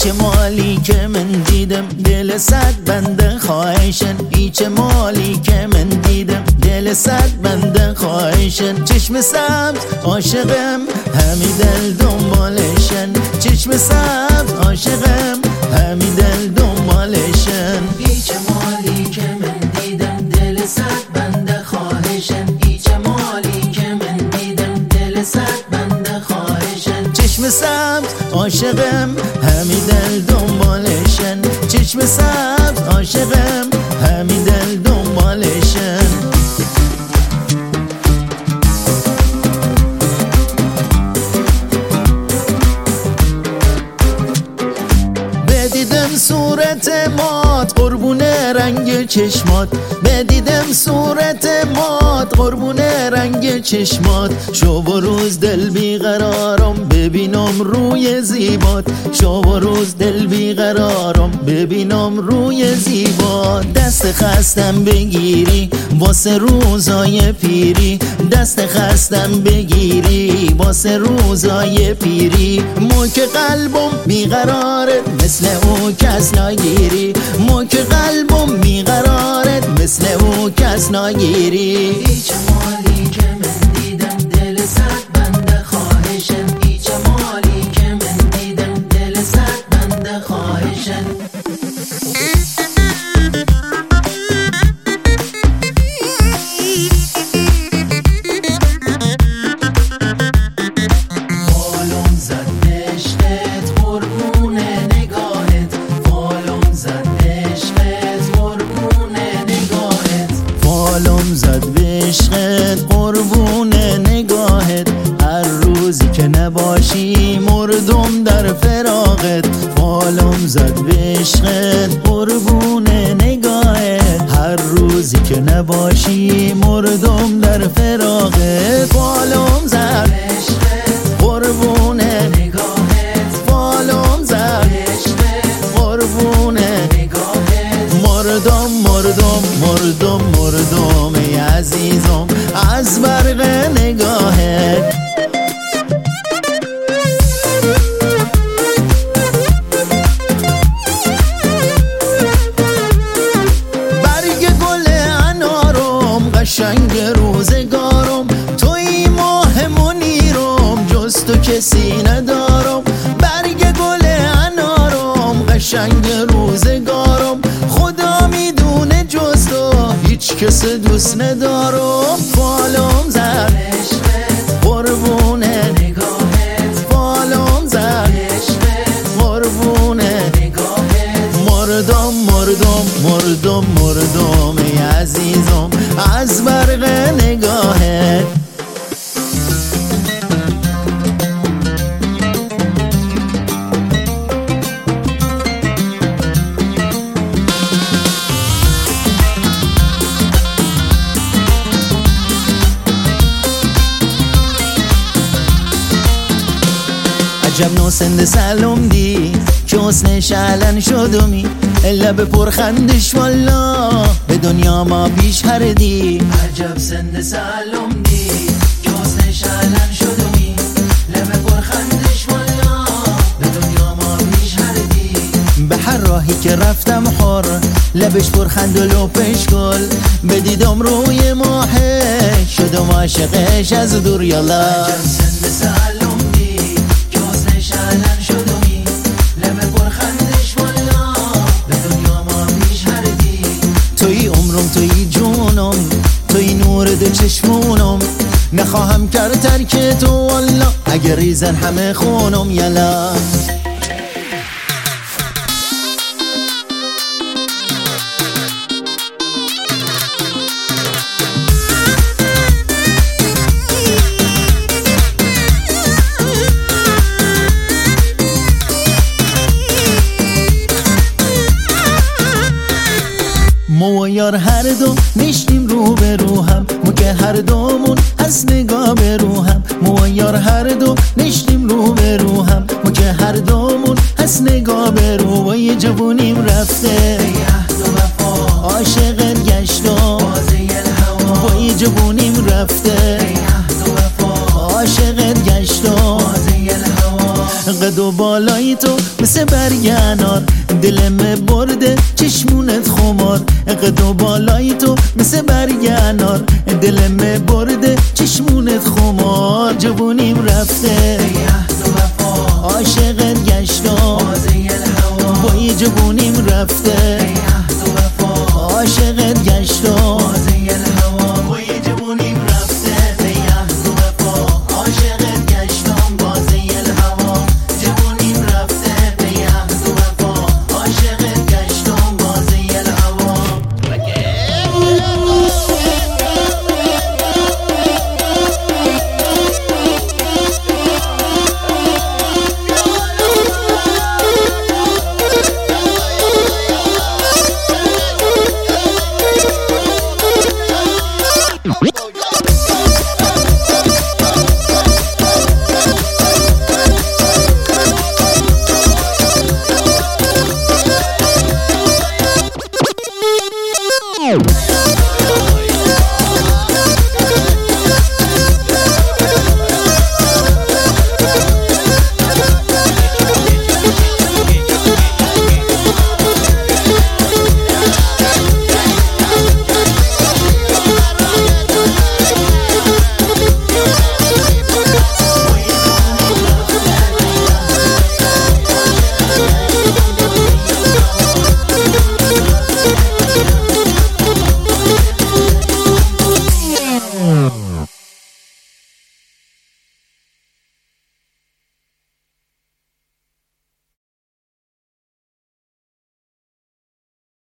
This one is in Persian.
چه مالی که من دیدم دل صد بنده خواهشن، ای چه مالی که من دیدم دل صد بنده خواهشن. چشم سبز عاشقم همی دل دنبالشن، چشم سبز عاشقم همی دل دنبالشن. ای چه مالی که من دیدم دل صد بنده خواهشن، ای چه مالی که من دیدم دل صد بنده خواهشن. چشم سبز عاشقم همی دل دنبالشن، چشم سبز عاشقم همی دل دنبالشن. بدیدم صورت مات قربون رنگ چشمات، بدیدم صورت مات قربون رنگ چشمات. شب و روز دل بیقرارم ببینم روی زیبات، شب و روز دل بیقرارم ببینم روی زیبات. دست خستم بگیری واسه روزای پیری، دست خستم بگیری واسه روزای پیری. مو که قلبم بیقراره مثل او کس نگیری، مو که قلبم بیقراره مثل او کس نگیری. ای چه مالی که من دیدم دل صد بنده خواهشن، ای چه مالی که من دیدم دل صد بنده خواهشن. بالم زد عشقت قربون نگاهت، بالم زد عشقت قربون نگاهت. بالم زد به عشقت قربون نگاهت، هر روزی که نباشی مردم در فراقت. بالم زد به عشقت قربون نگاهت، هر روزی که نباشی مردم در فراقت. بالم زد قربون نگاهت، بالم زد قربون نگاهت. مردم مردم مردم مردم ای عزیزم از برق نگاهت. برگ گل انارم قشنگ روزگارم، توی ماه منیرم جز تو کسی ندارم. برگ گل انارم قشنگ روزگارم، خدا میدونه جز تو هیچ کس دوست ندارم. بالم زد قربون نگاهت، بالم زد قربون نگاهت. مردم مردم مردم مردم ای عزیزم از برق نگاهت. عجب نو سند سلام دی که حسنش علن شدمی، لب پرخندش والا به دنیا ما پیش هردی. عجب سند سلام دی که حسنش علن شدمی، لب پرخندش والا به دنیا ما پیش هردی. به هر راهی که رفتم حر لبش پرخند و لپش گل، بدیدم روی ماهش شدم عاشقش از دور یالا. عجب سند سلام دی که حسنش علن شدمی، لب پرخندش والا به دنیا ما پیش هردی. توی عمرم توی جونم توی نور دو چشمونم، نخواهم کرد ترک تو والا اگر ریزن همه خونم یلا. مو و یار هر دو نشتیم رو به رو هم، مو که هر دومون از نگاه به رو هم. مو و یار هر دو نشتیم رو به رو هم، مو که هر دومون از نگاه به رو. و یه جوونیم رفته عهد و وفا عاشقت گشتم، بازی الهوا. و یه جوونیم رفته عهد و وفا عاشقت گشتم، بازی الهوا. قد و بالای تو مثل برگ انار، دلم برده چشمونت خمار. قد و بالای تو مثل برگ انار، دلم برده چشمونت خمار. جوونیم رفته عاشقت گشتم، بای جوونیم رفته